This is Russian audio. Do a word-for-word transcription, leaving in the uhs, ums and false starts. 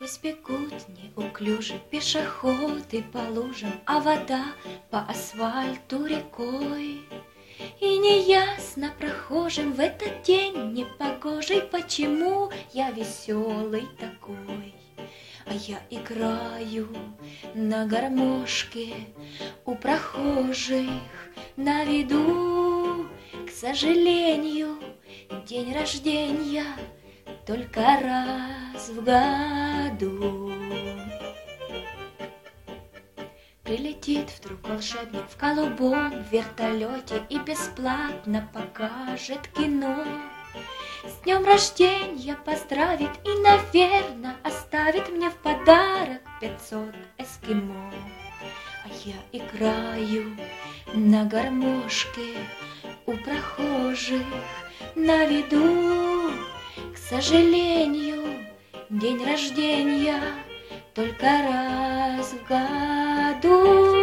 Пусть бегут неуклюже пешеходы по лужам, а вода по асфальту рекой. И неясно прохожим в этот день непогожий, почему я веселый такой. А я играю на гармошке у прохожих на виду. К сожалению, день рождения только раз в году. Прилетит вдруг волшебник в голубом вертолете и бесплатно покажет кино. С днем рождения поздравит и, наверно, оставит мне в подарок пятьсот эскимо. А я играю на гармошке у прохожих на виду. К сожалению, день рождения только раз в году.